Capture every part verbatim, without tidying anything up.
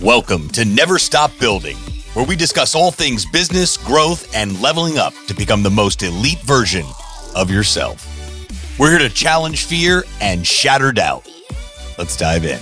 Welcome to Never Stop Building, where we discuss all things business, growth, and leveling up to become the most elite version of yourself. We're here to challenge fear and shatter doubt. Let's dive in.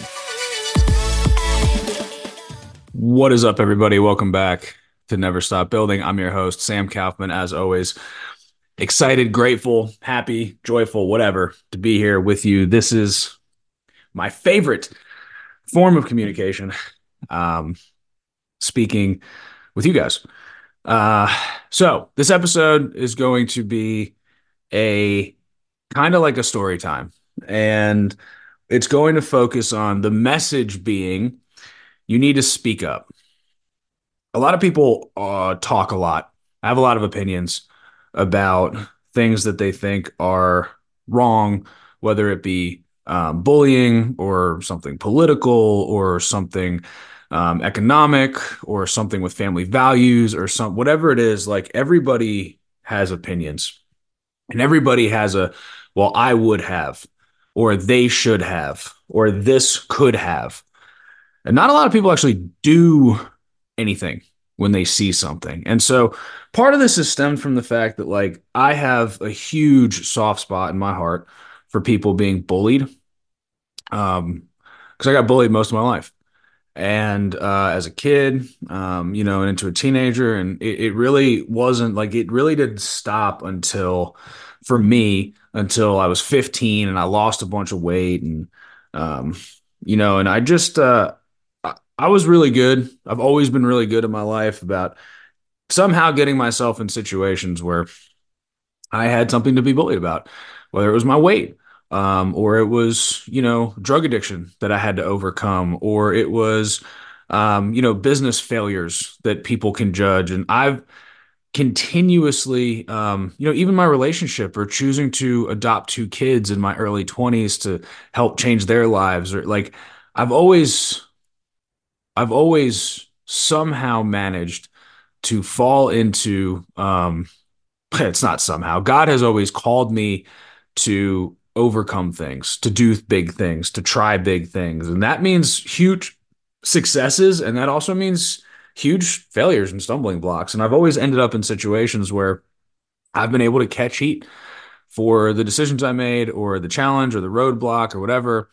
What is up, everybody? Welcome back to Never Stop Building. I'm your host, Sam Kaufman, as always. Excited, grateful, happy, joyful, whatever, to be here with you. This is my favorite form of communication, um, speaking with you guys. Uh, so this episode is going to be a kind of like a story time, and it's going to focus on the message being you need to speak up. A lot of people uh, talk a lot, have a lot of opinions about things that they think are wrong, whether it be um, bullying or something political or something um, economic or something with family values or some whatever it is. Like, everybody has opinions, and everybody has a, well, I would have, or they should have, or this could have. And not a lot of people actually do anything when they see something. And so part of this is stemmed from the fact that, like, I have a huge soft spot in my heart for people being bullied. Um, because I got bullied most of my life. And uh, as a kid, um, you know, and into a teenager, and it, it really wasn't like it really didn't stop until, for me, until I was fifteen and I lost a bunch of weight, and um, you know, and I just uh, I, I was really good. I've always been really good in my life about somehow getting myself in situations where I had something to be bullied about, whether it was my weight, um, or it was, you know, drug addiction that I had to overcome, or it was, um, you know, business failures that people can judge. And I've continuously, um, you know, even my relationship or choosing to adopt two kids in my early twenties to help change their lives, or like, I've always, I've always somehow managed to fall into, um, it's not somehow. God has always called me to overcome things, to do big things, to try big things. And that means huge successes. And that also means huge failures and stumbling blocks. And I've always ended up in situations where I've been able to catch heat for the decisions I made, or the challenge, or the roadblock, or whatever.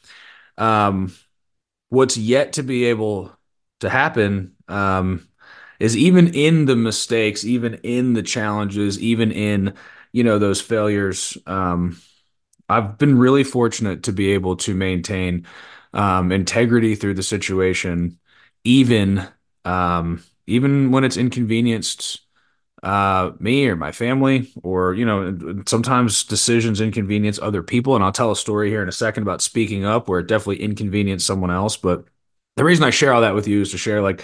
Um, what's yet to be able to happen, um, is even in the mistakes, even in the challenges, even in, you know, those failures, um, I've been really fortunate to be able to maintain um, integrity through the situation, even um, even when it's inconvenienced uh, me or my family, or, you know, sometimes decisions inconvenience other people. And I'll tell a story here in a second about speaking up where it definitely inconvenienced someone else. But the reason I share all that with you is to share, like,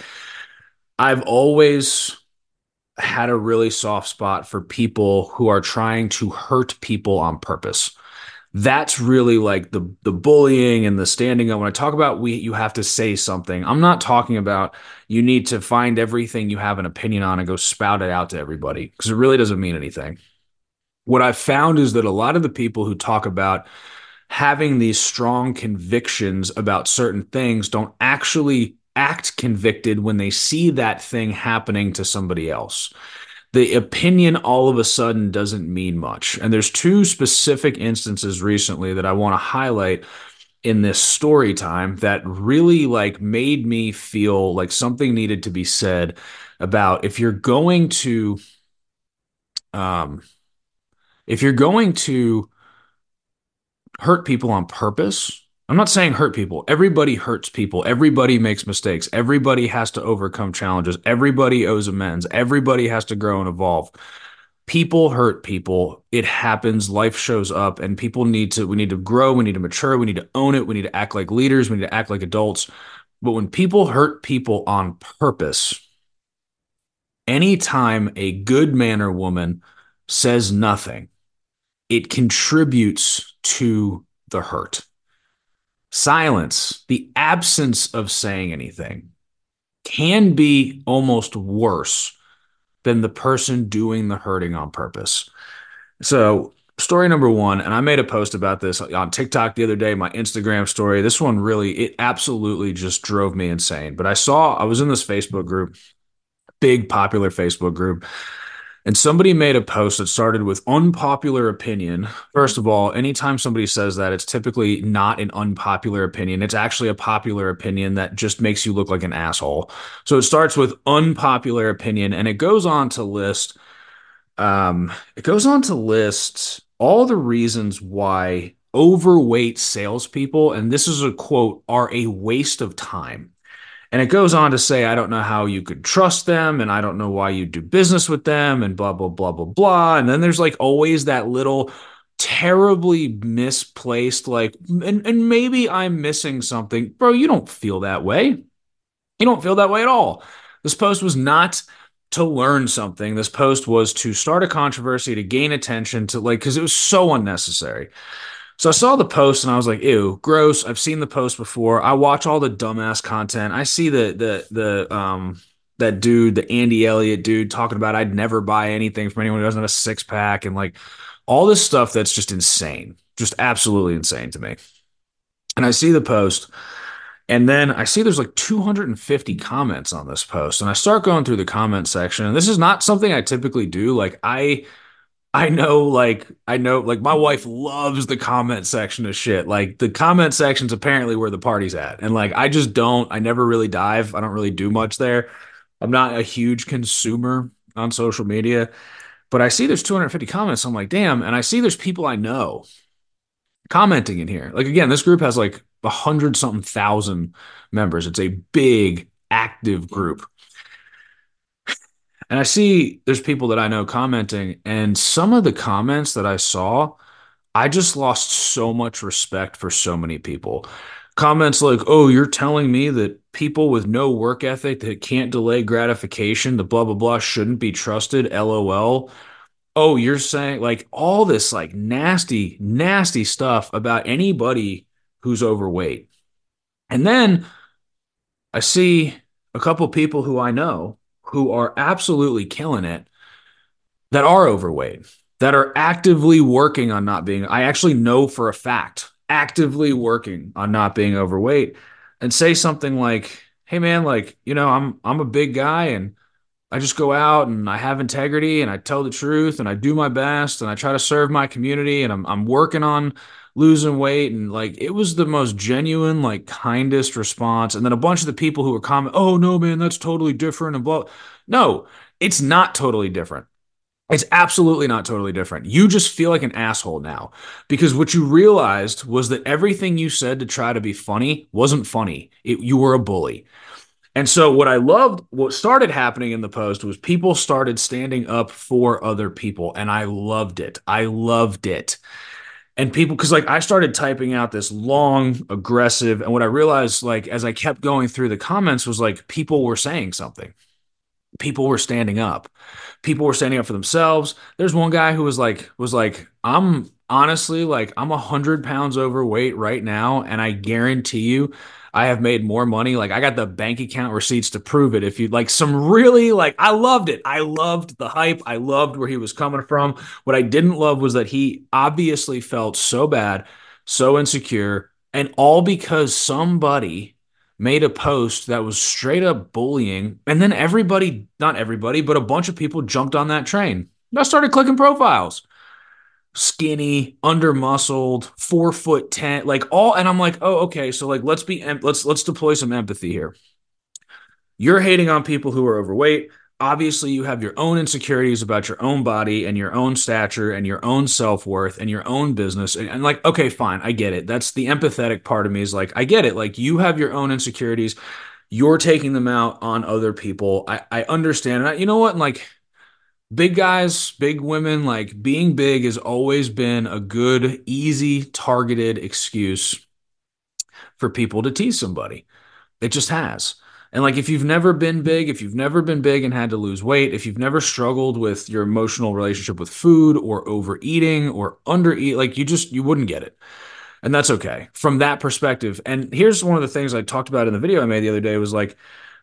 I've always had a really soft spot for people who are trying to hurt people on purpose. That's really like the the bullying and the standing up. When I talk about we, you have to say something, I'm not talking about you need to find everything you have an opinion on and go spout it out to everybody, because it really doesn't mean anything. What I've found is that a lot of the people who talk about having these strong convictions about certain things don't actually act convicted when they see that thing happening to somebody else. The opinion all of a sudden doesn't mean much. And there's two specific instances recently that I want to highlight in this story time that really, like, made me feel like something needed to be said about, if you're going to um if you're going to hurt people on purpose. I'm not saying hurt people. Everybody hurts people. Everybody makes mistakes. Everybody has to overcome challenges. Everybody owes amends. Everybody has to grow and evolve. People hurt people. It happens. Life shows up, and people need to, we need to grow. We need to mature. We need to own it. We need to act like leaders. We need to act like adults. But when people hurt people on purpose, anytime a good man or woman says nothing, it contributes to the hurt. Silence, the absence of saying anything, can be almost worse than the person doing the hurting on purpose. So Story number one, and I made a post about this on TikTok the other day, my Instagram story. This one really, it absolutely just drove me insane. But I saw, I was in this Facebook group, big popular Facebook group, and somebody made a post that started with unpopular opinion. First of all, anytime somebody says that, it's typically not an unpopular opinion. It's actually a popular opinion that just makes you look like an asshole. So it starts with unpopular opinion, and it goes on to list um, it goes on to list all the reasons why overweight salespeople, and this is a quote, are a waste of time. And it goes on to say, I don't know how you could trust them, and I don't know why you do business with them, and blah, blah, blah, blah, blah. And then there's like always that little terribly misplaced, like, and, and maybe I'm missing something. Bro, you don't feel that way. You don't feel that way at all. This post was not to learn something. This post was to start a controversy, to gain attention, to like, because it was so unnecessary. So I saw the post and I was like, ew, gross. I've seen the post before. I watch all the dumbass content. I see the the the um that dude, the Andy Elliott dude, talking about I'd never buy anything from anyone who doesn't have a six pack and like all this stuff that's just insane, just absolutely insane to me. And I see the post, and then I see there's like two hundred fifty comments on this post, and I start going through the comment section. And this is not something I typically do. Like I I know, like, I know, like, my wife loves the comment section of shit. Like, the comment section's apparently where the party's at. And, like, I just don't, I never really dive. I don't really do much there. I'm not a huge consumer on social media, but I see there's two hundred fifty comments. So I'm like, damn. And I see there's people I know commenting in here. Like, again, this group has like a hundred something thousand members. It's a big, active group. And I see there's people that I know commenting, and some of the comments that I saw, I just lost so much respect for so many people. Comments like, oh, you're telling me that people with no work ethic that can't delay gratification, the blah, blah, blah, shouldn't be trusted, LOL. Oh, you're saying like all this like nasty, nasty stuff about anybody who's overweight. And then I see a couple people who I know who are absolutely killing it that are overweight, that are actively working on not being, I actually know for a fact, actively working on not being overweight, and say something like, hey man, like, you know, I'm I'm a big guy and I just go out and I have integrity and I tell the truth and I do my best and I try to serve my community and I'm I'm working on losing weight. And like it was the most genuine, like kindest response. And then a bunch of the people who were comment, oh no, man, that's totally different and blah. No, it's not totally different. It's absolutely not totally different. You just feel like an asshole now because what you realized was that everything you said to try to be funny wasn't funny. It, you were a bully. And so what I loved, what started happening in the post was people started standing up for other people. And I loved it. I loved it. And people, because like I started typing out this long, aggressive, and what I realized, like, as I kept going through the comments, was like people were saying something. People were standing up. People were standing up for themselves. There's one guy who was like, was like, I'm honestly like, I'm a hundred pounds overweight right now, and I guarantee you, I have made more money. Like, I got the bank account receipts to prove it. If you like some really like, I loved it. I loved the hype. I loved where he was coming from. What I didn't love was that he obviously felt so bad, so insecure, and all because somebody made a post that was straight up bullying. And then everybody, not everybody, but a bunch of people jumped on that train. I started clicking profiles. Skinny, under muscled, four foot ten, like all, and I'm like, oh, okay, so like let's be let's let's deploy some empathy here. You're hating on people who are overweight. Obviously, you have your own insecurities about your own body and your own stature and your own self-worth and your own business. And, and like, okay, fine, I get it. That's the empathetic part of me is like, I get it. Like you have your own insecurities. You're taking them out on other people. I, I understand. And I, you know what? And like big guys, big women, like being big has always been a good, easy, targeted excuse for people to tease somebody. It just has. And like if you've never been big, if you've never been big and had to lose weight, if you've never struggled with your emotional relationship with food or overeating or undereat, like you just you wouldn't get it. And that's okay from that perspective. And here's one of the things I talked about in the video I made the other day was like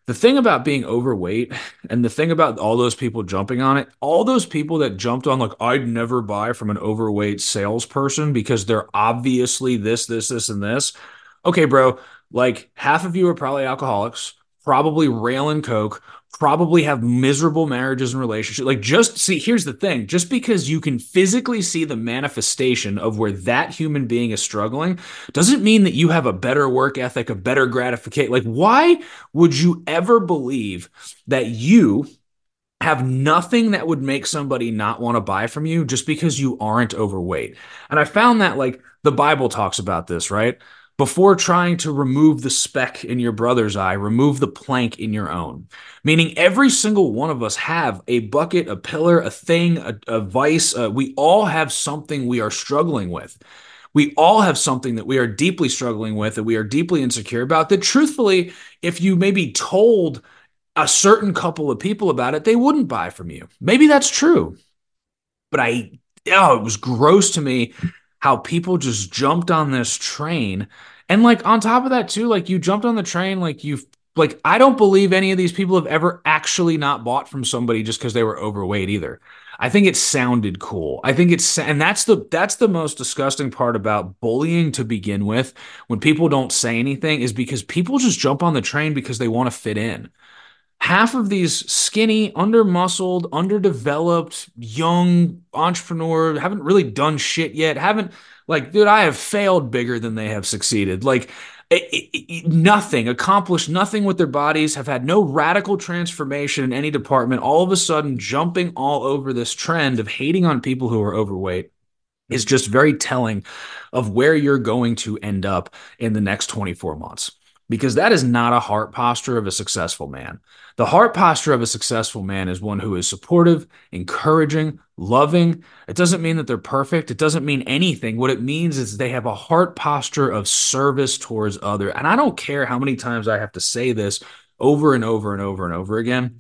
The thing about being overweight and the thing about all those people jumping on it, all those people that jumped on, like, I'd never buy from an overweight salesperson because they're obviously this, this, this, and this. Okay, bro, like half of you are probably alcoholics, probably railing coke, probably have miserable marriages and relationships. Like, just see, here's the thing, just because you can physically see the manifestation of where that human being is struggling doesn't mean that you have a better work ethic, a better gratification. Like, why would you ever believe that you have nothing that would make somebody not want to buy from you just because you aren't overweight? And I found that, like, the Bible talks about this, right? Before trying to remove the speck in your brother's eye, remove the plank in your own. Meaning every single one of us have a bucket, a pillar, a thing, a, a vice. Uh, we all have something we are struggling with. We all have something that we are deeply struggling with, that we are deeply insecure about, that truthfully, if you maybe told a certain couple of people about it, they wouldn't buy from you. Maybe that's true. But I, oh, it was gross to me how people just jumped on this train. And like on top of that too, like you jumped on the train, like you've, like, I don't believe any of these people have ever actually not bought from somebody just because they were overweight either. I think it sounded cool. I think it's, and that's the, that's the most disgusting part about bullying to begin with. When people don't say anything is because people just jump on the train because they want to fit in. Half of these skinny, under-muscled, underdeveloped, young entrepreneur haven't really done shit yet. Haven't, like, dude, I have failed bigger than they have succeeded. Like, it, it, it, nothing, accomplished nothing with their bodies, have had no radical transformation in any department, all of a sudden jumping all over this trend of hating on people who are overweight is just very telling of where you're going to end up in the next twenty-four months. Because that is not a heart posture of a successful man. The heart posture of a successful man is one who is supportive, encouraging, loving. It doesn't mean that they're perfect. It doesn't mean anything. What it means is they have a heart posture of service towards others. And I don't care how many times I have to say this over and over and over and over again.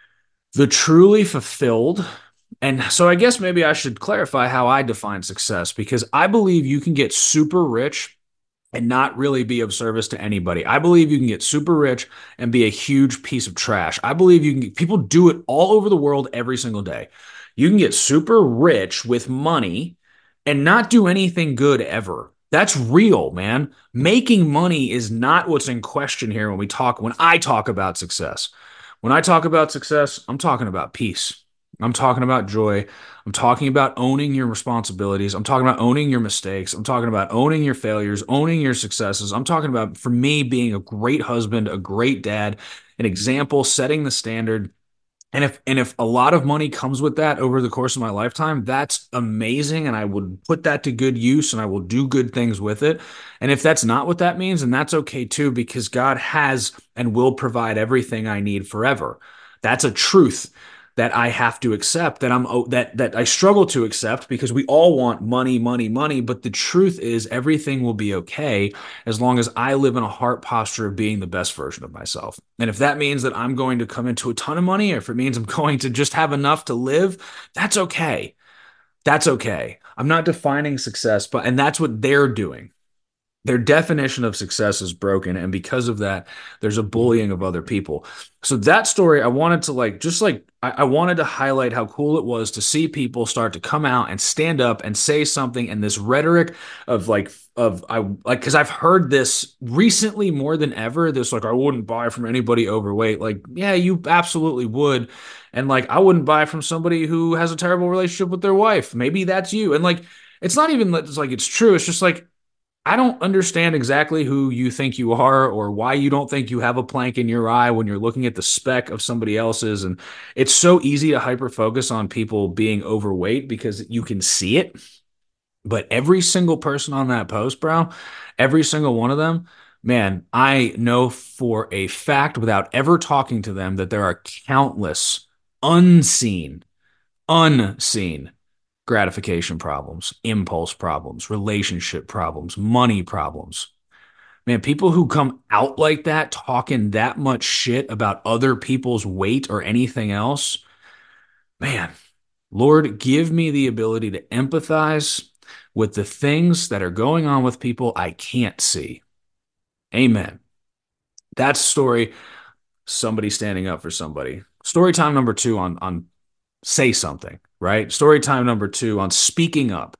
The truly fulfilled, and so I guess maybe I should clarify how I define success, because I believe you can get super rich and not really be of service to anybody. I believe you can get super rich and be a huge piece of trash. I believe you can get, people do it all over the world every single day. You can get super rich with money and not do anything good ever. That's real, man. Making money is not what's in question here when we talk, when I talk about success. When I talk about success, I'm talking about peace. I'm talking about joy. I'm talking about owning your responsibilities. I'm talking about owning your mistakes. I'm talking about owning your failures, owning your successes. I'm talking about, for me, being a great husband, a great dad, an example, setting the standard. And if and if a lot of money comes with that over the course of my lifetime, that's amazing. And I would put that to good use and I will do good things with it. And if that's not what that means, then that's okay too, because God has and will provide everything I need forever. That's a truth that I have to accept, that I'm that that I struggle to accept, because we all want money, money, money. But the truth is everything will be okay as long as I live in a heart posture of being the best version of myself. And if that means that I'm going to come into a ton of money, or if it means I'm going to just have enough to live, that's okay. That's okay. I'm not defining success, but and that's what they're doing. Their definition of success is broken, and because of that, there's a bullying of other people. So that story, I wanted to like, just like, I, I wanted to highlight how cool it was to see people start to come out and stand up and say something, and this rhetoric of like, of I like, because I've heard this recently more than ever. This like, I wouldn't buy from anybody overweight. Like, yeah, you absolutely would. And like, I wouldn't buy from somebody who has a terrible relationship with their wife. Maybe that's you. And like, it's not even it's like it's true. It's just like, I don't understand exactly who you think you are or why you don't think you have a plank in your eye when you're looking at the speck of somebody else's. And it's so easy to hyper focus on people being overweight because you can see it. But every single person on that post, bro, every single one of them, man, I know for a fact without ever talking to them that there are countless unseen, unseen gratification problems, impulse problems, relationship problems, money problems. Man, people who come out like that, talking that much shit about other people's weight or anything else, man, Lord, give me the ability to empathize with the things that are going on with people I can't see. Amen. That's the story. somebody standing up for somebody. Story time number two on on say something, right? Story time number two on speaking up.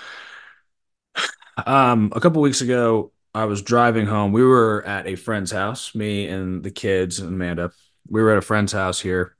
Um, a couple weeks ago, I was driving home. We were at a friend's house, me and the kids and Amanda. We were at a friend's house here,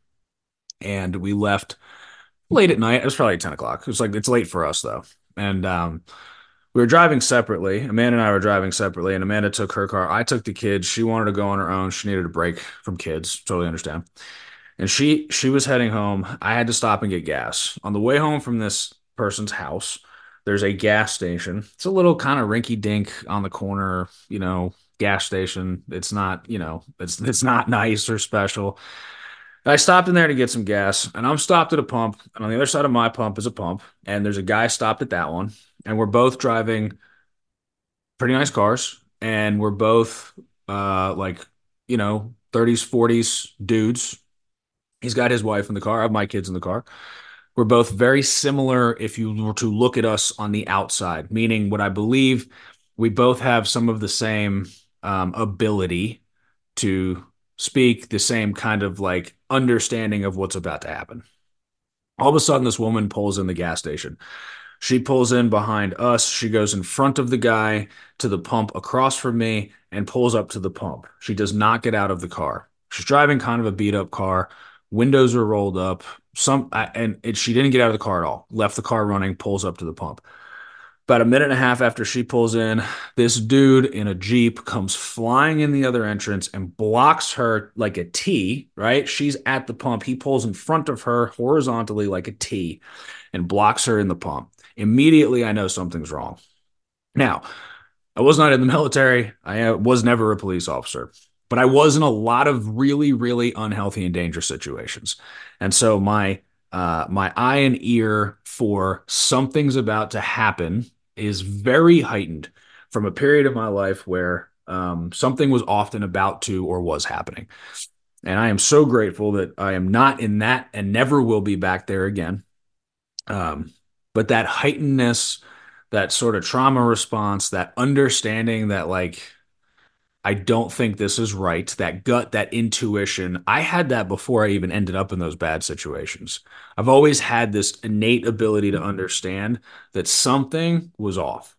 and we left late at night. It was probably ten o'clock. It was like it's late for us though. And um, we were driving separately. Amanda and I were driving separately, and Amanda took her car. I took the kids. She wanted to go on her own. She needed a break from kids. Totally understand. And she she was heading home. I had to stop and get gas. On the way home from this person's house, there's a gas station. It's a little kind of rinky-dink on the corner, you know, gas station. It's not, you know, it's it's not nice or special. I stopped in there to get some gas, and I'm stopped at a pump, and on the other side of my pump is a pump, and there's a guy stopped at that one, and we're both driving pretty nice cars, and we're both uh like, you know, thirties, forties dudes. He's got his wife in the car. I have my kids in the car. We're both very similar if you were to look at us on the outside, meaning what I believe we both have some of the same um, ability to speak, the same kind of like understanding of what's about to happen. All of a sudden, this woman pulls in the gas station. She pulls in behind us. She goes in front of the guy to the pump across from me and pulls up to the pump. She does not get out of the car. She's driving kind of a beat up car. Windows are rolled up. Some and it, she didn't get out of the car at all. Left the car running, pulls up to the pump. About a minute and a half after she pulls in, this dude in a Jeep comes flying in the other entrance and blocks her like a T, right? She's at the pump. He pulls in front of her horizontally like a T and blocks her in the pump. Immediately, I know something's wrong. Now, I was not in the military. I was never a police officer, but I was in a lot of really, really unhealthy and dangerous situations. And so my uh, my eye and ear for something's about to happen is very heightened from a period of my life where um, something was often about to or was happening. And I am so grateful that I am not in that and never will be back there again. Um, but that heightenedness, that sort of trauma response, that understanding that like, I don't think this is right, that gut, that intuition, I had that before I even ended up in those bad situations. I've always had this innate ability to understand that something was off.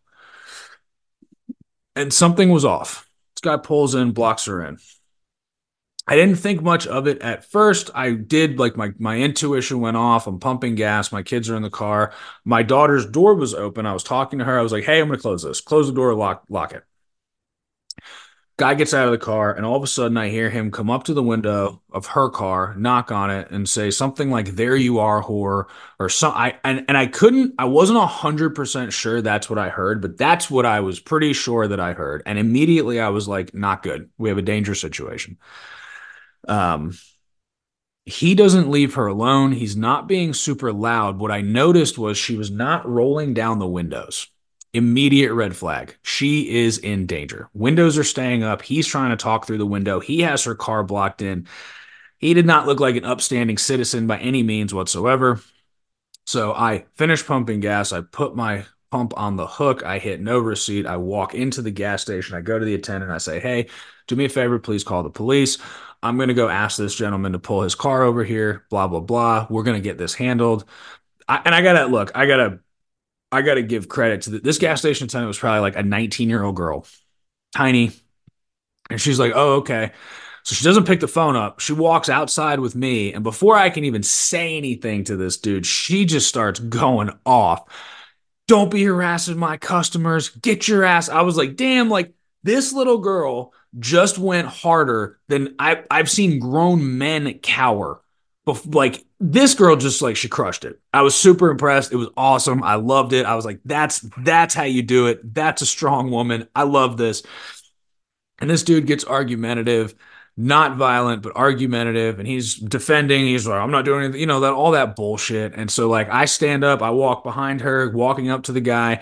And something was off. This guy pulls in, blocks her in. I didn't think much of it at first. I did, like, my, my intuition went off. I'm pumping gas. My kids are in the car. My daughter's door was open. I was talking to her. I was like, hey, I'm going to close this. Close the door, lock, lock it. Guy gets out of the car, and all of a sudden I hear him come up to the window of her car, knock on it, and say something like, there you are, whore, or some, I, and, and I couldn't, I wasn't a hundred percent sure that's what I heard, but that's what I was pretty sure that I heard. And immediately I was like, not good. We have a dangerous situation. Um, he doesn't leave her alone. He's not being super loud. What I noticed was she was not rolling down the windows. Immediate red flag. She is in danger. Windows are staying up. He's trying to talk through the window. He has her car blocked in. He did not look like an upstanding citizen by any means whatsoever. So I finish pumping gas. I put my pump on the hook. I hit no receipt. I walk into the gas station. I go to the attendant. I say, hey, do me a favor. Please call the police. I'm going to go ask this gentleman to pull his car over here. Blah, blah, blah. We're going to get this handled. I, and I got to look, I got to I got to give credit to the, this gas station attendant was probably like a nineteen year old girl, tiny. And she's like, oh, okay. So she doesn't pick the phone up. She walks outside with me. And before I can even say anything to this dude, she just starts going off. Don't be harassing my customers. Get your ass. I was like, damn, like this little girl just went harder than I, I've seen grown men cower. But like this girl just like she crushed it. I was super impressed. It was awesome. I loved it. I was like, that's that's how you do it. That's a strong woman. I love this. And this dude gets argumentative, not violent, but argumentative. And he's defending. He's like, I'm not doing anything, you know, that all that bullshit. And so like I stand up, I walk behind her, walking up to the guy.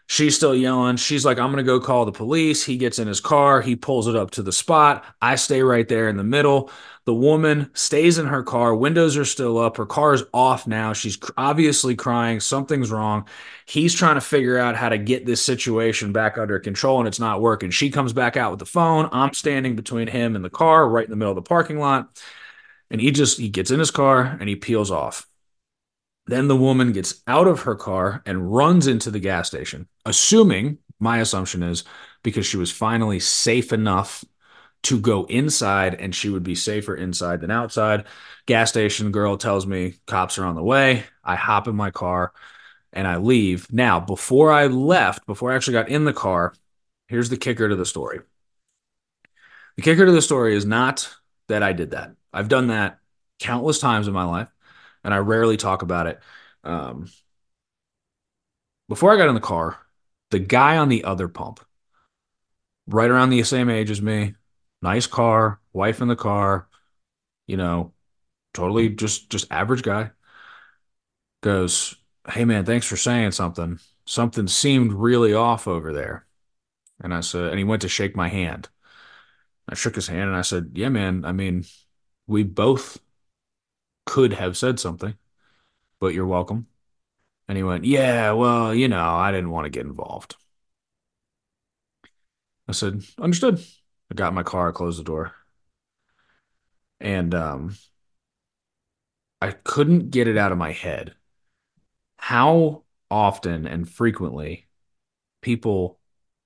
She's still yelling. She's like, I'm going to go call the police. He gets in his car. He pulls it up to the spot. I stay right there in the middle. The woman stays in her car. Windows are still up. Her car is off now. She's obviously crying. Something's wrong. He's trying to figure out how to get this situation back under control, and it's not working. She comes back out with the phone. I'm standing between him and the car right in the middle of the parking lot. And he just, he gets in his car and he peels off. Then the woman gets out of her car and runs into the gas station, assuming, my assumption is, because she was finally safe enough to go inside and she would be safer inside than outside. Gas station girl tells me cops are on the way. I hop in my car and I leave. Now, before I left, before I actually got in the car, here's the kicker to the story. The kicker to the story is not that I did that. I've done that countless times in my life, and I rarely talk about it. Um, before I got in the car, the guy on the other pump, right around the same age as me, nice car, wife in the car, you know, totally just just average guy, goes, "Hey man, thanks for saying something. Something seemed really off over there." And I said, and he went to shake my hand. I shook his hand and I said, "Yeah, man, I mean, we both could have said something, but you're welcome." And he went, "Yeah, well, you know, I didn't want to get involved." I said, "Understood." I got in my car, I closed the door, and um, I couldn't get it out of my head how often and frequently people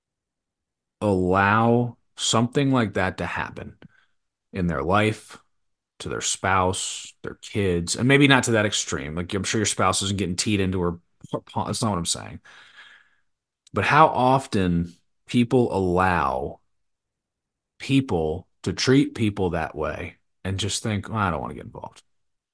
allow something like that to happen in their life, to their spouse, their kids, and maybe not to that extreme. Like, I'm sure your spouse isn't getting teed into her. That's not what I'm saying. But how often people allow people to treat people that way and just think, well, I don't want to get involved.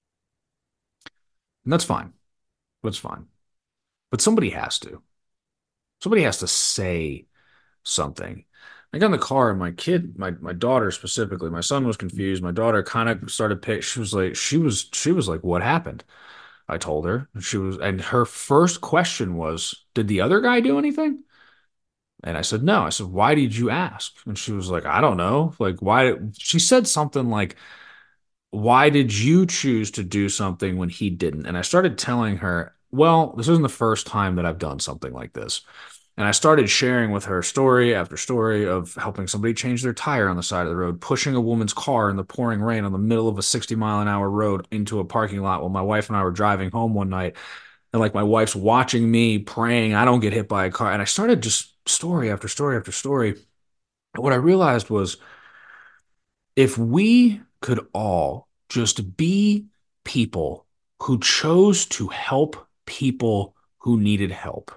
And that's fine. That's fine. But somebody has to. Somebody has to say something. I got in the car and my kid, my my daughter specifically, my son was confused. My daughter kind of started pick. She was like, she was she was like, what happened? I told her. And she was, and her first question was, did the other guy do anything? And I said, no. I said, why did you ask? And she was like, I don't know. Like, why? She said something like, why did you choose to do something when he didn't? And I started telling her, well, this isn't the first time that I've done something like this. And I started sharing with her story after story of helping somebody change their tire on the side of the road, pushing a woman's car in the pouring rain on the middle of a sixty mile an hour road into a parking lot while my wife and I were driving home one night. And like my wife's watching me praying I don't get hit by a car. And I started just story after story after story. And what I realized was if we could all just be people who chose to help people who needed help,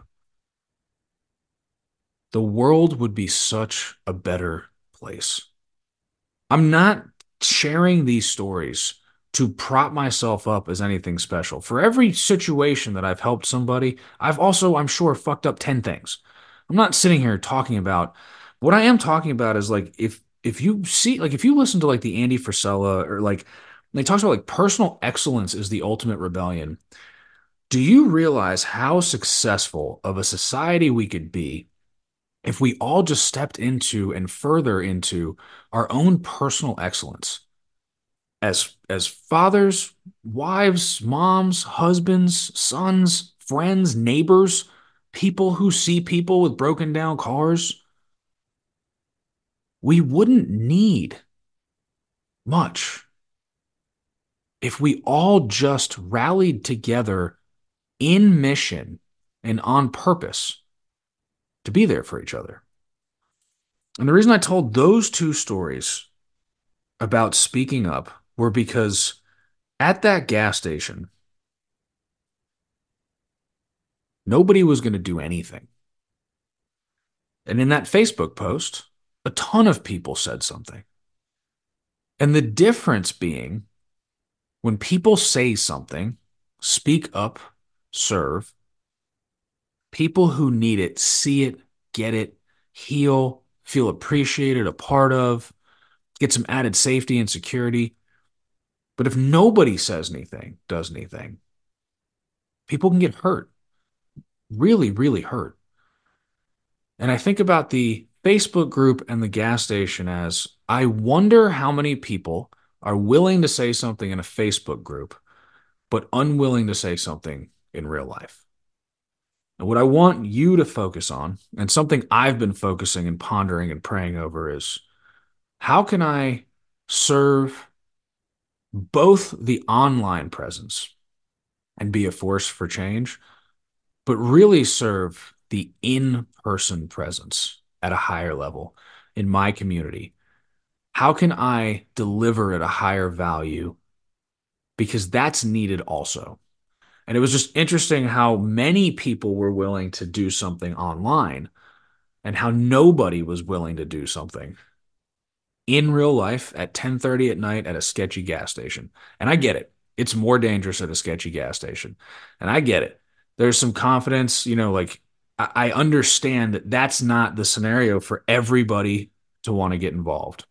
the world would be such a better place. I'm not sharing these stories to prop myself up as anything special. For every situation that I've helped somebody, I've also, I'm sure, fucked up ten things. I'm not sitting here talking about what I am talking about is like if if you see like if you listen to like the Andy Frisella or like they talks about like personal excellence is the ultimate rebellion. Do you realize how successful of a society we could be if we all just stepped into and further into our own personal excellence as as fathers, wives, moms, husbands, sons, friends, neighbors, people who see people with broken down cars? We wouldn't need much if we all just rallied together in mission and on purpose to be there for each other. And the reason I told those two stories about speaking up were because at that gas station, nobody was going to do anything. And in that Facebook post, a ton of people said something. And the difference being when people say something, speak up, serve, people who need it see it, get it, heal, feel appreciated, a part of, get some added safety and security. But if nobody says anything, does anything, people can get hurt. Really, really hurt. And I think about the Facebook group and the gas station as I wonder how many people are willing to say something in a Facebook group, but unwilling to say something in real life. And what I want you to focus on, and something I've been focusing and pondering and praying over, is how can I serve both the online presence and be a force for change, but really serve the in person presence at a higher level in my community? How can I deliver at a higher value? Because that's needed also. And it was just interesting how many people were willing to do something online and how nobody was willing to do something in real life at ten thirty at night at a sketchy gas station. And I get it. It's more dangerous at a sketchy gas station. And I get it. There's some confidence, you know, like I understand that that's not the scenario for everybody to want to get involved,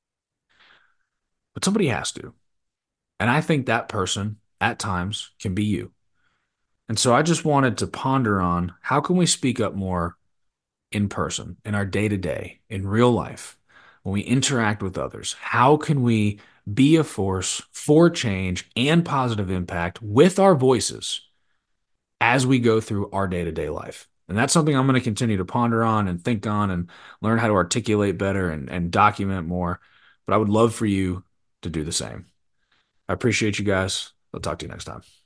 but somebody has to. And I think that person at times can be you. And so I just wanted to ponder on how can we speak up more in person, in our day to day, in real life, when we interact with others? How can we be a force for change and positive impact with our voices as we go through our day to day life? And that's something I'm going to continue to ponder on and think on and learn how to articulate better and, and document more. But I would love for you to do the same. I appreciate you guys. I'll talk to you next time.